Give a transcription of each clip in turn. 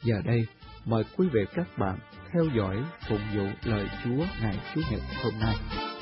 Giờ đây, mời quý vị các bạn theo dõi phụng vụ lời Chúa ngày Chủ nhật hôm nay.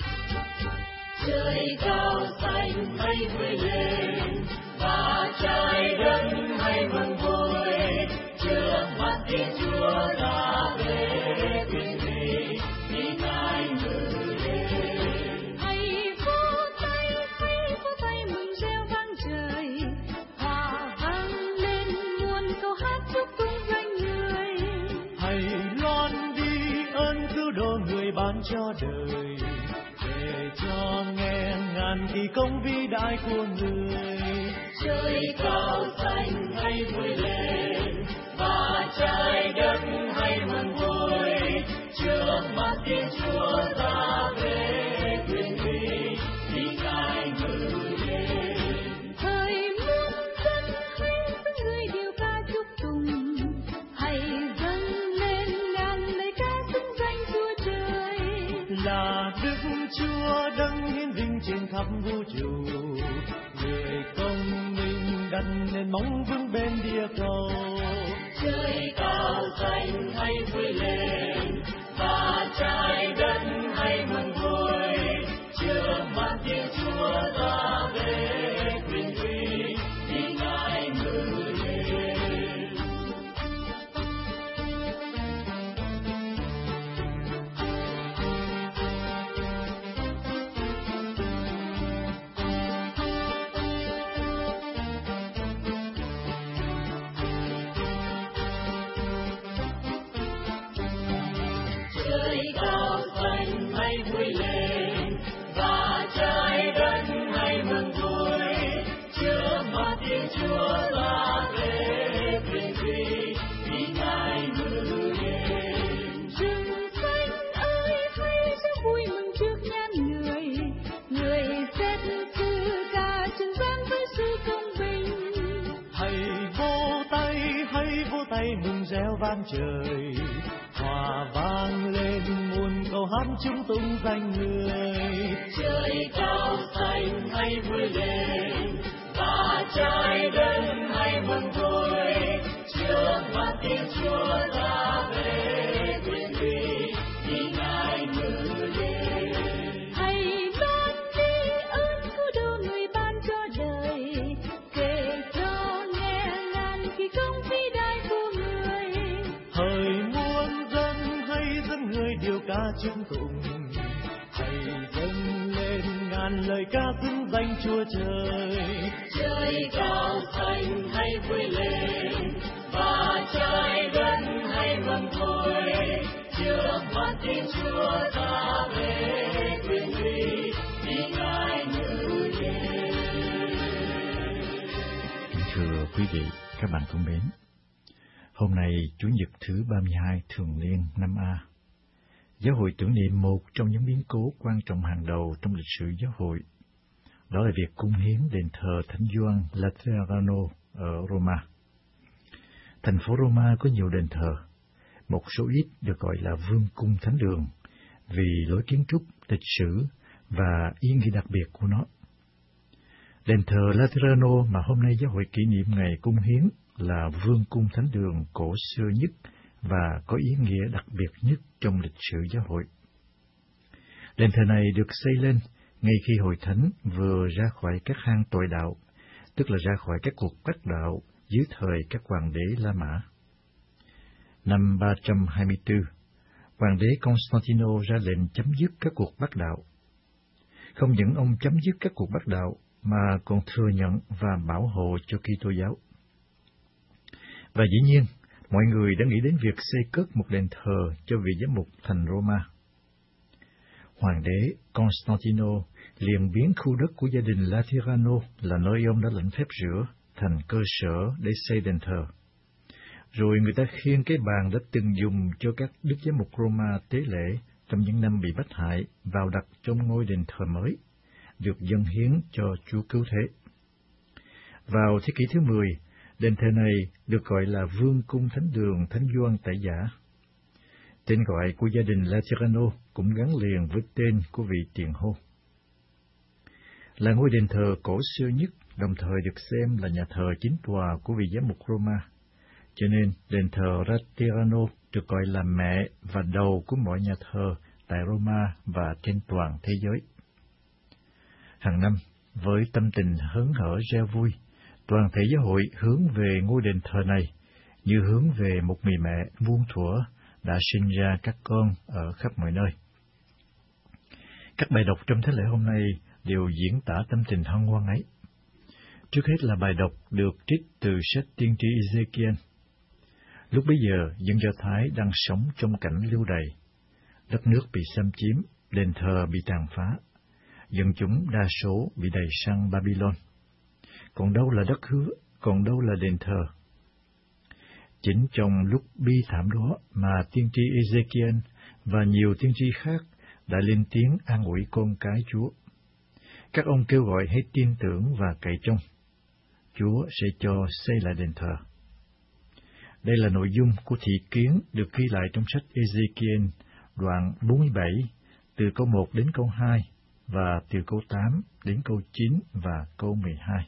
Trời cao xanh hãy vui lên, và trái đất hãy mừng vui, trước mắt Thiên Chúa ta về quyền uy, vì Ngài ngự lên. Hãy vỗ tay mừng reo vang trời, hòa vang lên muôn câu hát chúc tụng danh Người. Hãy loan đi ơn cứu độ Người ban cho đời, để cho nghe ngàn kỳ công vĩ đại của Người. Trời cao xanh hãy vui lên, và trái đất hãy mừng vui, trước mắt Thiên Chúa ta về quyền uy, vì Ngài ngự lên. Hỡi muôn dân hãy dâng người điều ca chúc tụng, hãy dâng lên ngàn lời ca xưng danh Chúa Trời. Là Đức Chúa đấng hiển vinh trên khắp vũ trụ, Người công minh đặt nền móng vững bên địa cầu. Trời cao xanh hãy vui lên, và trái đất hãy mừng vui, trước mắt Thiên Chúa ta về quyền uy, vì Ngài ngự lên. Trời cao xanh hãy vui lên, và trái đất hãy mừng vui, trước mắt Thiên Chúa ta về quyền uy, vì Ngài ngự lên. Rừng xanh ơi hãy reo vui mừng trước nhan Người, Người xét xử cả trần gian với sự công bình. Hãy vỗ tay mừng reo vang trời, hòa vang lên muôn câu hát chúng tung danh Người. Trời cao xanh hãy vui lên, và trái đất hãy mừng vui, trước mắt Thiên Chúa ta về quyền uy, vì Ngài ngự lên. Hãy loan đi ơn cứu độ Người ban cho đời, kể cho nghe ngàn kỳ công vĩ đại của Người. Hỡi muôn dân hãy dâng người điều ca chúc tụng, hãy dâng lên ngàn lời ca xưng danh Chúa Trời. Trời cao xanh hãy vui lên, và trái đất hãy mừng vui, trước mắt Thiên Chúa ta về quyền uy, vì Ngài ngự lên. Thưa quý vị, các bạn thân mến, hôm nay Chủ nhật thứ 32 thường niên năm A, giáo hội tưởng niệm một trong những biến cố quan trọng hàng đầu trong lịch sử giáo hội. Đó là việc cúng hiến đền thờ Thánh Gioan Laterano ở Roma. Thành phố Roma có nhiều đền thờ, một số ít được gọi là vương cung thánh đường vì lối kiến trúc, lịch sử và ý nghĩa đặc biệt của nó. Đền thờ Laterano mà hôm nay giáo hội kỷ niệm ngày cúng hiến là vương cung thánh đường cổ xưa nhất và có ý nghĩa đặc biệt nhất trong lịch sử giáo hội. Đền thờ này được xây lên ngay khi hội thánh vừa ra khỏi các hang tội đạo, tức là ra khỏi các cuộc bắt đạo dưới thời các hoàng đế La Mã. Năm 324, hoàng đế Constantino ra lệnh chấm dứt các cuộc bắt đạo. Không những ông chấm dứt các cuộc bắt đạo mà còn thừa nhận và bảo hộ cho Kitô giáo. Và dĩ nhiên, mọi người đã nghĩ đến việc xây cất một đền thờ cho vị giám mục thành Roma. Hoàng đế Constantino liền biến khu đất của gia đình Laterano là nơi ông đã lãnh phép rửa thành cơ sở để xây đền thờ. Rồi người ta khiêng cái bàn đã từng dùng cho các đức giám mục Roma tế lễ trong những năm bị bắt hại vào đặt trong ngôi đền thờ mới, được dâng hiến cho Chúa Cứu Thế. Vào thế kỷ thứ 10, đền thờ này được gọi là Vương cung Thánh đường Thánh Gioan Tẩy Giả. Tên gọi của gia đình Laterano cũng gắn liền với tên của vị tiền hô. Là ngôi đền thờ cổ xưa nhất, đồng thời được xem là nhà thờ chính tòa của vị giám mục Roma, cho nên đền thờ Laterano được gọi là mẹ và đầu của mọi nhà thờ tại Roma và trên toàn thế giới. Hàng năm, với tâm tình hớn hở reo vui, toàn thể giáo hội hướng về ngôi đền thờ này như hướng về một người mẹ muôn thuở đã sinh ra các con ở khắp mọi nơi. Các bài đọc trong thế lễ hôm nay đều diễn tả tâm tình hân hoan ấy. Trước hết là bài đọc được trích từ sách tiên tri Ezekiel. Lúc bấy giờ, dân Do Thái đang sống trong cảnh lưu đày. Đất nước bị xâm chiếm, đền thờ bị tàn phá. Dân chúng đa số bị đày sang Babylon. Còn đâu là đất hứa, còn đâu là đền thờ? Chính trong lúc bi thảm đó mà tiên tri Ezekiel và nhiều tiên tri khác đã lên tiếng an ủi con cái Chúa. Các ông kêu gọi hãy tin tưởng và cậy trông. Chúa sẽ cho xây lại đền thờ. Đây là nội dung của thị kiến được ghi lại trong sách Ezekiel, đoạn 47, từ câu 1 đến câu 2, và từ câu 8 đến câu 9 và câu 12.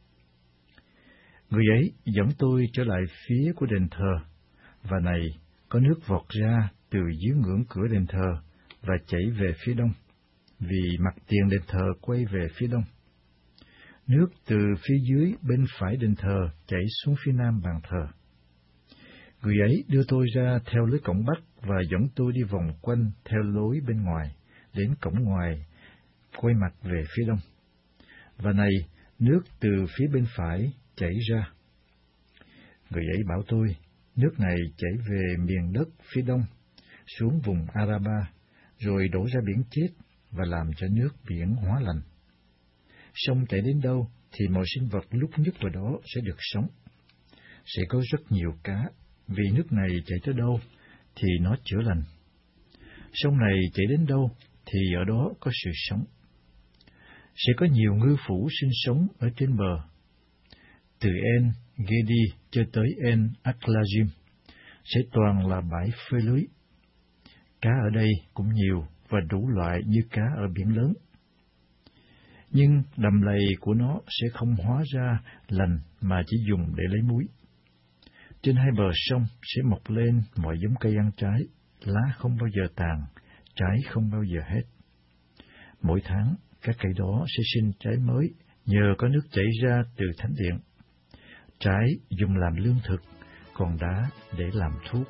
Người ấy dẫn tôi trở lại phía của đền thờ, và này, có nước vọt ra từ dưới ngưỡng cửa đền thờ và chảy về phía đông, vì mặt tiền đền thờ quay về phía đông. Nước từ phía dưới bên phải đền thờ chảy xuống phía nam bàn thờ. Người ấy đưa tôi ra theo lối cổng bắc và dẫn tôi đi vòng quanh theo lối bên ngoài, đến cổng ngoài, quay mặt về phía đông. Và này, nước từ phía bên phải chảy ra. Người ấy bảo tôi, nước này chảy về miền đất phía đông, xuống vùng Araba, rồi đổ ra biển chết và làm cho nước biển hóa lành. Sông chảy đến đâu thì mọi sinh vật lúc nhất vào đó sẽ được sống. Sẽ có rất nhiều cá, vì nước này chảy tới đâu thì nó chữa lành. Sông này chảy đến đâu thì ở đó có sự sống. Sẽ có nhiều ngư phủ sinh sống ở trên bờ. Từ En Gedi cho tới En Aklajim sẽ toàn là bãi phơi lưới. Cá ở đây cũng nhiều và đủ loại như cá ở biển lớn. Nhưng đầm lầy của nó sẽ không hóa ra lành mà chỉ dùng để lấy muối. Trên hai bờ sông sẽ mọc lên mọi giống cây ăn trái, lá không bao giờ tàn, trái không bao giờ hết. Mỗi tháng, các cây đó sẽ sinh trái mới nhờ có nước chảy ra từ thánh điện. Trái dùng làm lương thực, còn đá để làm thuốc.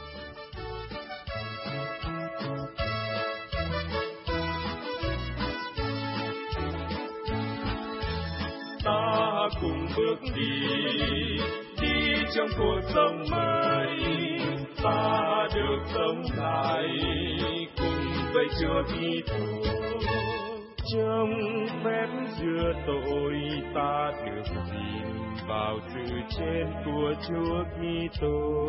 Ta cùng bước đi trong cuộc sống mới, ta được sống lại cùng với Chúa Kitô. Trong phép rửa tội ta được dìm vào sự chết của Chúa Kitô,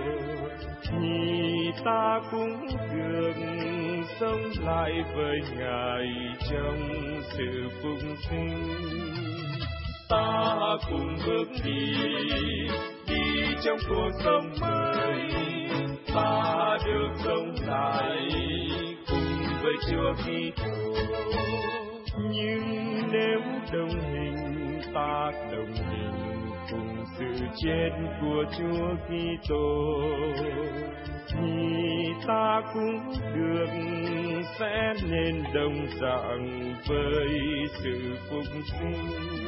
thì ta cũng được sống lại với Ngài trong sự phục sinh. Ta cùng bước đi trong cuộc sống mới, ta được sống lại cùng với Chúa Kitô. Nhưng nếu đồng hình, ta đồng hình cùng sự chết của Chúa Kitô, thì ta cũng được sẽ nên đồng dạng với sự phục sinh.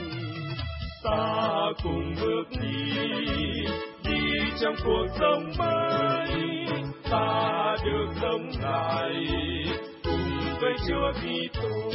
Ta cùng bước đi trong cuộc sống mới, ta được sống lại cùng với Chúa Kitô.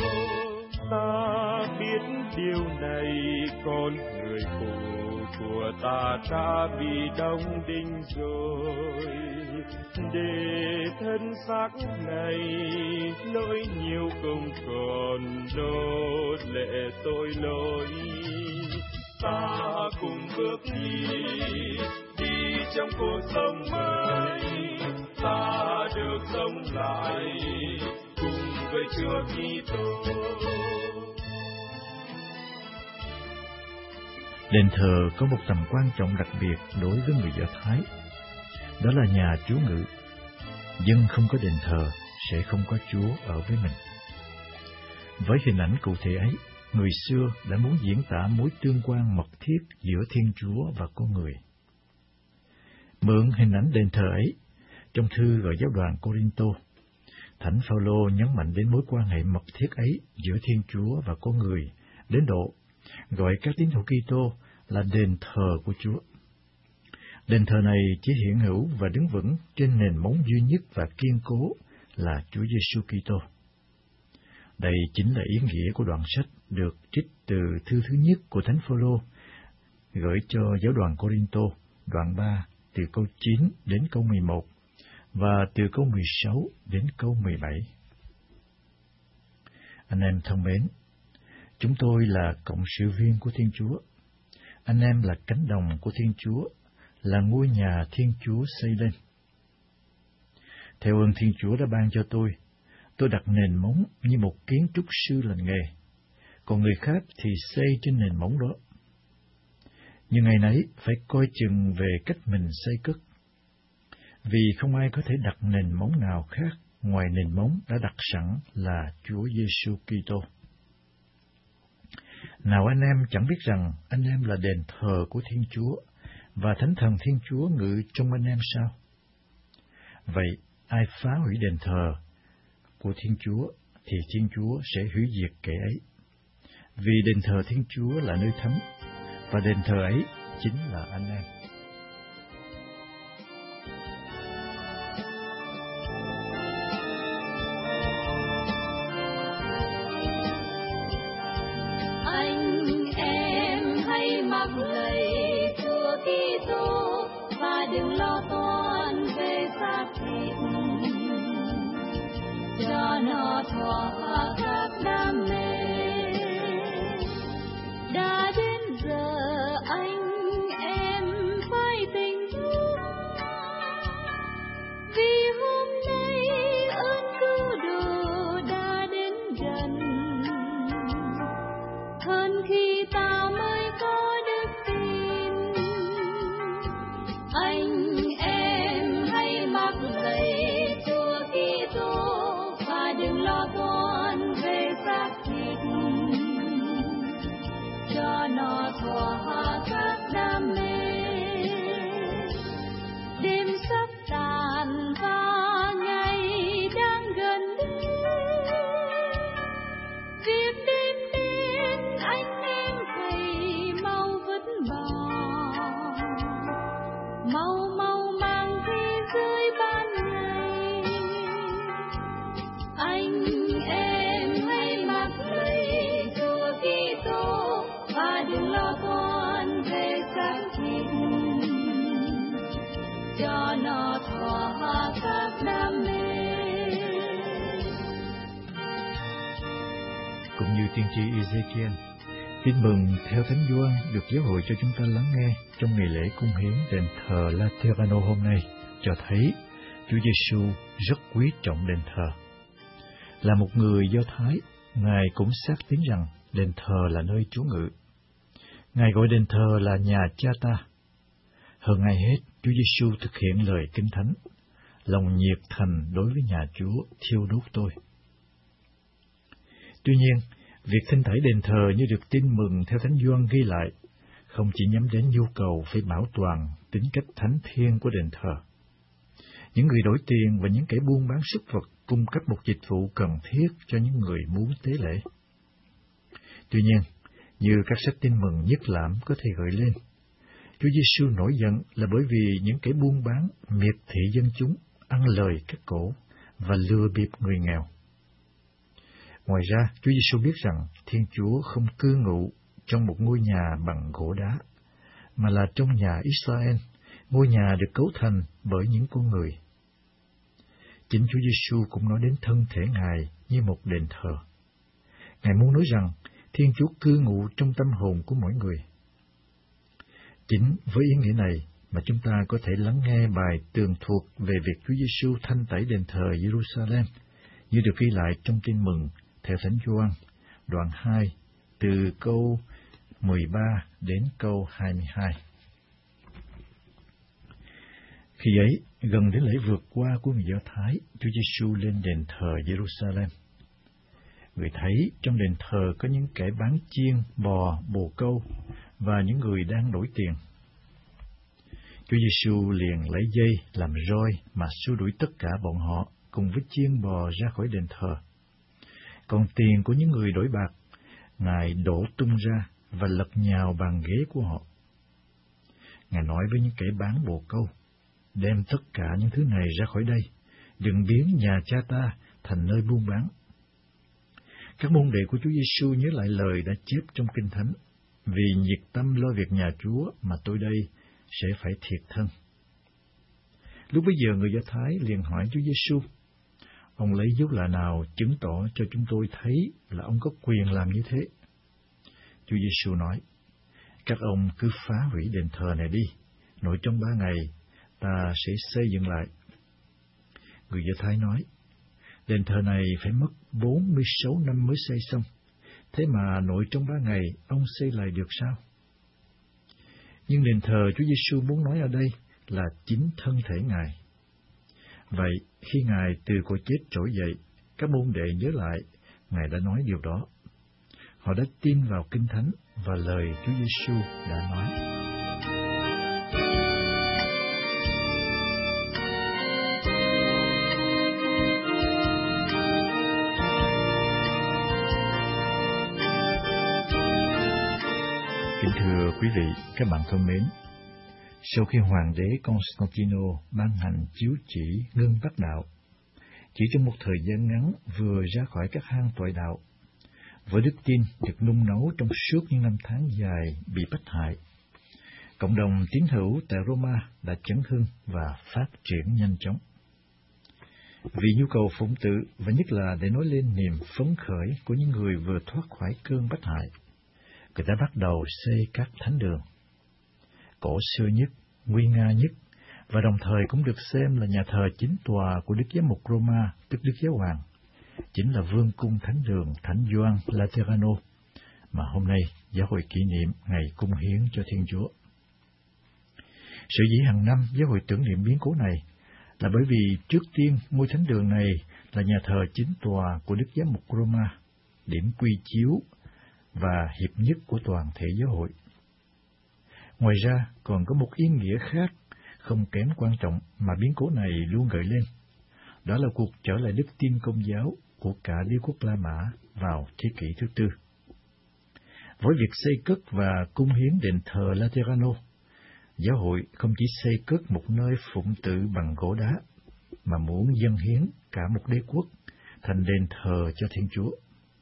Ta biết điều này, con người khổ của ta đã bị đóng đinh rồi, để thân xác này lỗi nhiều không còn đổ lệ tội lỗi. Ta cùng bước đi trong cuộc sống mới, ta được sống lại cùng với Chúa Kitô. Đền thờ có một tầm quan trọng đặc biệt đối với người Do Thái. Đó là nhà trú ngụ. Dân không có đền thờ sẽ không có Chúa ở với mình. Với hình ảnh cụ thể ấy, người xưa đã muốn diễn tả mối tương quan mật thiết giữa Thiên Chúa và con người. Mượn hình ảnh đền thờ ấy, trong thư gửi giáo đoàn Cô-rinh-tô, Thánh Phao-lô nhấn mạnh đến mối quan hệ mật thiết ấy giữa Thiên Chúa và con người, đến độ gọi các tín hữu Kitô là đền thờ của Chúa. Đền thờ này chỉ hiện hữu và đứng vững trên nền móng duy nhất và kiên cố là Chúa Giêsu Kitô. Đây chính là ý nghĩa của đoạn sách được trích từ thư thứ nhất của Thánh Phao-lô gửi cho giáo đoàn Cô-rinh-tô, đoạn 3, từ câu 9 đến câu 11, và từ câu 16 đến câu 17. Anh em thân mến, chúng tôi là cộng sự viên của Thiên Chúa. Anh em là cánh đồng của Thiên Chúa, là ngôi nhà Thiên Chúa xây lên. Theo ơn Thiên Chúa đã ban cho tôi đặt nền móng như một kiến trúc sư lành nghề, còn người khác thì xây trên nền móng đó. Nhưng ngày nấy phải coi chừng về cách mình xây cất, vì không ai có thể đặt nền móng nào khác ngoài nền móng đã đặt sẵn là Chúa Giêsu Kitô. Nào anh em chẳng biết rằng anh em là đền thờ của Thiên Chúa, và Thánh Thần Thiên Chúa ngự trong anh em sao? Vậy ai phá hủy đền thờ của Thiên Chúa, thì Thiên Chúa sẽ hủy diệt kẻ ấy. Vì đền thờ Thiên Chúa là nơi thánh, và đền thờ ấy chính là anh em. Anh em hãy mặc lạy Chúa Kitô và đừng lo toan về xác thịt, cho nó thỏa các đam mê. Đã đến giờ anh em phải tỉnh thức, vì hôm nay ơn cứu độ đã đến gần, hơn khi ta mới có đức tin. Anh em hãy mặc lạy Chúa Kitô và đừng lo toan về xác thịt, cho nó thỏa các đam mê. Đêm sắp tàn và ngày đang gần đến, việc đêm đến anh em phải mau vứt bỏ, mau mau mang thế giới ban ngày. Anh em hãy mặc lạy Chúa Kitô và đừng lo toan về xác thịt, cho nó thỏa các đam mê. Cũng như tiên tri Ezechiel, tin mừng theo Thánh Gioan được giáo hội cho chúng ta lắng nghe trong ngày lễ cung hiến đền thờ Laterano hôm nay, cho thấy Chúa Giêsu rất quý trọng đền thờ. Là một người Do Thái, Ngài cũng xác tín rằng đền thờ là nơi Chúa ngự. Ngài gọi đền thờ là nhà Cha ta. Hơn ai hết, Chúa Giêsu thực hiện lời Kinh Thánh, lòng nhiệt thành đối với nhà Chúa thiêu đốt tôi. Tuy nhiên, việc thanh tẩy đền thờ như được tin mừng theo Thánh Gioan ghi lại, không chỉ nhắm đến nhu cầu phải bảo toàn tính cách thánh thiêng của đền thờ. Những người đổi tiền và những kẻ buôn bán súc vật cung cấp một dịch vụ cần thiết cho những người muốn tế lễ. Tuy nhiên, như các sách tin mừng nhất lãm có thể gợi lên, Chúa Giêsu nổi giận là bởi vì những kẻ buôn bán miệt thị dân chúng, ăn lời cắt cổ và lừa bịp người nghèo. Ngoài ra, Chúa Giêsu biết rằng Thiên Chúa không cư ngụ trong một ngôi nhà bằng gỗ đá, mà là trong nhà Israel, ngôi nhà được cấu thành bởi những con người. Chính Chúa Giêsu cũng nói đến thân thể Ngài như một đền thờ. Ngài muốn nói rằng Thiên Chúa cư ngụ trong tâm hồn của mỗi người. Chính với ý nghĩa này mà chúng ta có thể lắng nghe bài tường thuật về việc Chúa Giêsu thanh tẩy đền thờ Jerusalem, như được ghi lại trong tin mừng theo Thánh Gioan, đoạn 2, từ câu 13 đến câu 22. Khi ấy, gần đến lễ vượt qua của người Do Thái, Chúa Giêsu lên đền thờ Jerusalem. Người thấy trong đền thờ có những kẻ bán chiên, bò, bồ câu và những người đang đổi tiền. Chúa Giêsu liền lấy dây làm roi mà xua đuổi tất cả bọn họ cùng với chiên bò ra khỏi đền thờ. Còn tiền của những người đổi bạc, Ngài đổ tung ra và lật nhào bàn ghế của họ. Ngài nói với những kẻ bán bồ câu, đem tất cả những thứ này ra khỏi đây, đừng biến nhà cha ta thành nơi buôn bán. Các môn đệ của Chúa Giêsu nhớ lại lời đã chép trong Kinh Thánh, vì nhiệt tâm lo việc nhà Chúa mà tôi đây sẽ phải thiệt thân. Lúc bấy giờ người Do Thái liền hỏi Chúa Giêsu, ông lấy dấu lạ nào chứng tỏ cho chúng tôi thấy là ông có quyền làm như thế? Chúa Giêsu nói, các ông cứ phá hủy đền thờ này đi, nội trong 3 ngày ta sẽ xây dựng lại. Người Do Thái nói, đền thờ này phải mất 46 năm mới xây xong, thế mà nội trong 3 ngày ông xây lại được sao? Nhưng đền thờ Chúa Giêsu muốn nói ở đây là chính thân thể Ngài. Vậy, khi Ngài từ cõi chết trỗi dậy, các môn đệ nhớ lại, Ngài đã nói điều đó. Họ đã tin vào Kinh Thánh và lời Chúa Giêsu đã nói. Kính thưa quý vị, các bạn thân mến, sau khi Hoàng đế Constantino ban hành chiếu chỉ ngưng bắt đạo, chỉ trong một thời gian ngắn vừa ra khỏi các hang tội đạo, với đức tin được nung nấu trong suốt những năm tháng dài bị bắt hại, cộng đồng tín hữu tại Roma đã chấn hưng và phát triển nhanh chóng. Vì nhu cầu phụng tự và nhất là để nói lên niềm phấn khởi của những người vừa thoát khỏi cơn bắt hại, người ta bắt đầu xây các thánh đường. Cổ xưa nhất, nguy nga nhất, và đồng thời cũng được xem là nhà thờ chính tòa của Đức Giám mục Roma, tức Đức Giáo Hoàng, chính là Vương cung Thánh đường Thánh Gioan Laterano, mà hôm nay giáo hội kỷ niệm ngày cung hiến cho Thiên Chúa. Sở dĩ hàng năm giáo hội tưởng niệm biến cố này là bởi vì trước tiên ngôi thánh đường này là nhà thờ chính tòa của Đức Giám mục Roma, điểm quy chiếu và hiệp nhất của toàn thể giáo hội. Ngoài ra, còn có một ý nghĩa khác không kém quan trọng mà biến cố này luôn gợi lên. Đó là cuộc trở lại đức tin Công giáo của cả Đế quốc La Mã vào thế kỷ thứ 4. Với việc xây cất và cung hiến đền thờ Laterano, giáo hội không chỉ xây cất một nơi phụng tự bằng gỗ đá, mà muốn dâng hiến cả một đế quốc thành đền thờ cho Thiên Chúa.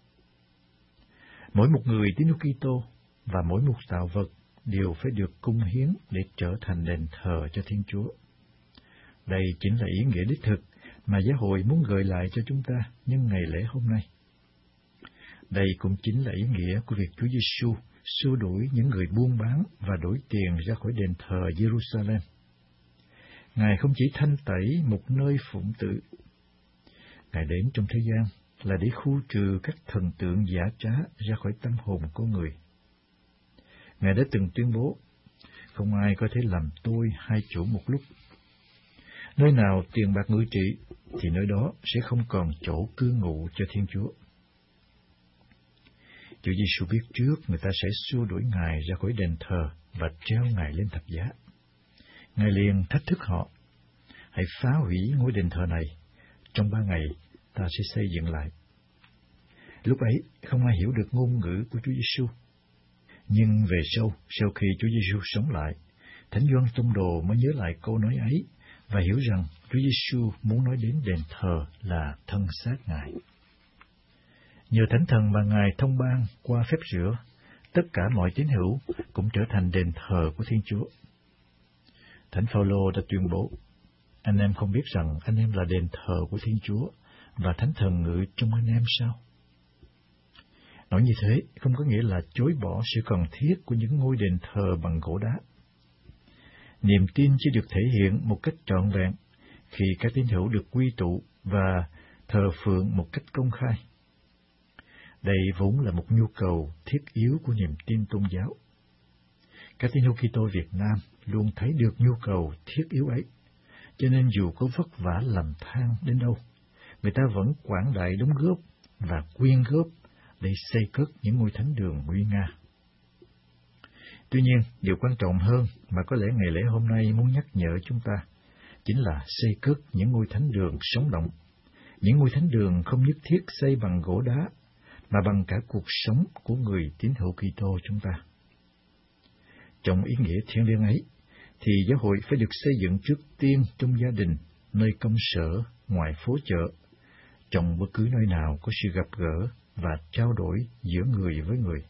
Mỗi một người tín hữu Kitô và mỗi một tạo vật đều phải được cung hiến để trở thành đền thờ cho Thiên Chúa. Đây chính là ý nghĩa đích thực mà giáo hội muốn gợi lại cho chúng ta nhân ngày lễ hôm nay. Đây cũng chính là ý nghĩa của việc Chúa Giêsu xua đuổi những người buôn bán và đổi tiền ra khỏi đền thờ Jerusalem. Ngài không chỉ thanh tẩy một nơi phụng tự, Ngài đến trong thế gian là để khu trừ các thần tượng giả trá ra khỏi tâm hồn con người. Ngài đã từng tuyên bố, không ai có thể làm tôi hai chủ một lúc. Nơi nào tiền bạc ngự trị, thì nơi đó sẽ không còn chỗ cư ngụ cho Thiên Chúa. Chúa Giêsu biết trước người ta sẽ xua đuổi Ngài ra khỏi đền thờ và treo Ngài lên thập giá. Ngài liền thách thức họ, hãy phá hủy ngôi đền thờ này, trong 3 ngày ta sẽ xây dựng lại. Lúc ấy không ai hiểu được ngôn ngữ của Chúa Giêsu. Nhưng về sau khi Chúa Giêsu sống lại, Thánh Gioan Tông Đồ mới nhớ lại câu nói ấy và hiểu rằng Chúa Giêsu muốn nói đến đền thờ là thân xác Ngài. Nhờ Thánh Thần mà Ngài thông ban qua phép rửa, tất cả mọi tín hữu cũng trở thành đền thờ của Thiên Chúa. Thánh Phaolô đã tuyên bố, anh em không biết rằng anh em là đền thờ của Thiên Chúa và Thánh Thần ngự trong anh em sao? Nói như thế không có nghĩa là chối bỏ sự cần thiết của những ngôi đền thờ bằng gỗ đá. Niềm tin chỉ được thể hiện một cách trọn vẹn khi các tín hữu được quy tụ và thờ phượng một cách công khai. Đây vốn là một nhu cầu thiết yếu của niềm tin tôn giáo. Các tín hữu Kitô Việt Nam luôn thấy được nhu cầu thiết yếu ấy, cho nên dù có vất vả lầm than đến đâu, người ta vẫn quảng đại đóng góp và quyên góp để xây cất những ngôi thánh đường nguy nga. Tuy nhiên, điều quan trọng hơn mà có lẽ ngày lễ hôm nay muốn nhắc nhở chúng ta chính là xây cất những ngôi thánh đường sống động. Những ngôi thánh đường không nhất thiết xây bằng gỗ đá, mà bằng cả cuộc sống của người tín hữu Kitô chúng ta. Trong ý nghĩa thiêng liêng ấy, thì giáo hội phải được xây dựng trước tiên trong gia đình, nơi công sở, ngoài phố chợ, trong bất cứ nơi nào có sự gặp gỡ và trao đổi giữa người với người.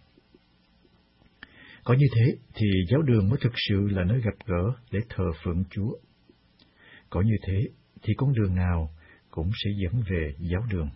Có như thế thì giáo đường mới thực sự là nơi gặp gỡ để thờ phượng Chúa. Có như thế thì con đường nào cũng sẽ dẫn về giáo đường.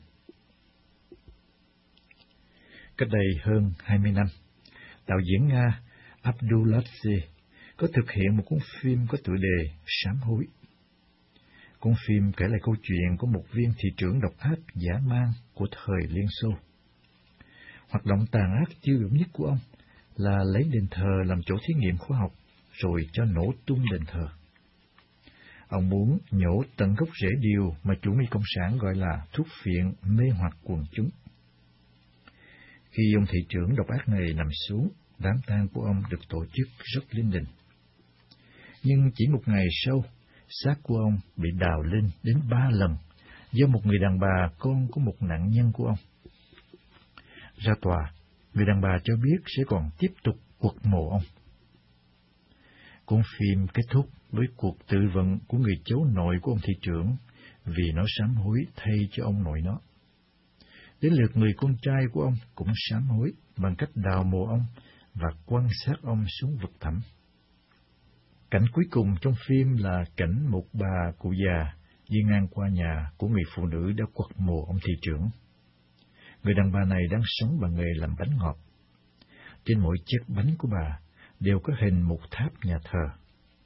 Cách đây hơn 20 năm, đạo diễn Nga Abduladze có thực hiện một cuốn phim có tựa đề Sám hối. Cuốn phim kể lại câu chuyện của một viên thị trưởng độc ác dã man của thời Liên Xô. Hoạt động tàn ác tiêu biểu nhất của ông là lấy đền thờ làm chỗ thí nghiệm khoa học, rồi cho nổ tung đền thờ. Ông muốn nhổ tận gốc rễ điều mà chủ nghĩa cộng sản gọi là thuốc phiện mê hoặc quần chúng. Khi ông thị trưởng độc ác này nằm xuống, đám tang của ông được tổ chức rất linh đình. Nhưng chỉ một ngày sau, xác của ông bị đào lên đến 3 lần do một người đàn bà con của một nạn nhân của ông. Ra tòa, người đàn bà cho biết sẽ còn tiếp tục quật mộ ông. Cuốn phim kết thúc với cuộc tự vận của người cháu nội của ông thị trưởng vì nó sám hối thay cho ông nội nó. Đến lượt người con trai của ông cũng sám hối bằng cách đào mộ ông và quăng xác ông xuống vực thẳm. Cảnh cuối cùng trong phim là cảnh một bà cụ già đi ngang qua nhà của người phụ nữ đã quật mộ ông thị trưởng. Người đàn bà này đang sống bằng nghề làm bánh ngọt. Trên mỗi chiếc bánh của bà đều có hình một tháp nhà thờ.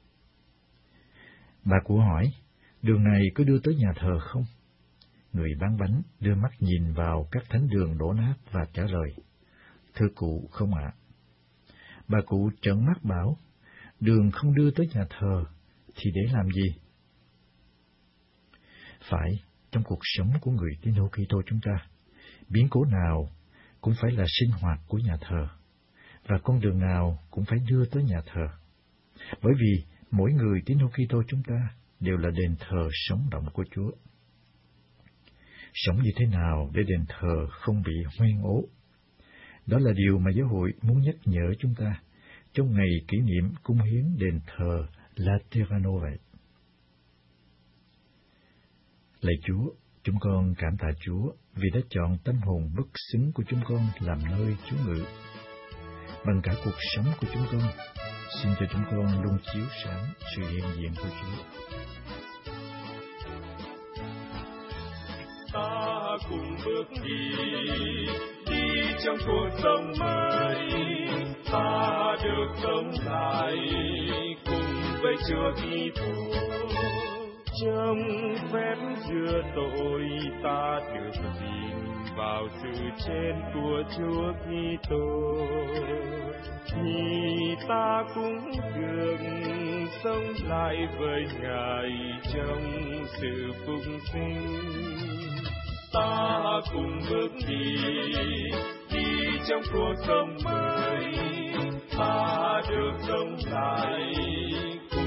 Bà cụ hỏi, đường này có đưa tới nhà thờ không? Người bán bánh đưa mắt nhìn vào các thánh đường đổ nát và trả lời, thưa cụ, không ạ. Bà cụ trợn mắt bảo, đường không đưa tới nhà thờ, thì để làm gì? Phải, trong cuộc sống của người tín hữu Kitô chúng ta, biến cố nào cũng phải là sinh hoạt của nhà thờ, và con đường nào cũng phải đưa tới nhà thờ. Bởi vì mỗi người tín hữu Kitô chúng ta đều là đền thờ sống động của Chúa. Sống như thế nào để đền thờ không bị hoen ố? Đó là điều mà giáo hội muốn nhắc nhở chúng ta trong ngày kỷ niệm cúng hiến đền thờ Laterano vậy. Lạy Chúa, chúng con cảm tạ Chúa vì đã chọn tâm hồn bất xứng của chúng con làm nơi Chúa ngự. Bằng cả cuộc sống của chúng con, xin cho chúng con luôn chiếu sáng sự hiện diện của Chúa. Ta cùng bước đi trong cuộc sống mới, ta được sống lại cùng với Chúa Kitô. Trong phép rửa tội, ta được gìn vào sự chết của Chúa Kitô, thì ta cũng được sống lại với Ngài trong sự phục sinh. Ta cùng bước đi trong cuộc sống mới, ta được sống lại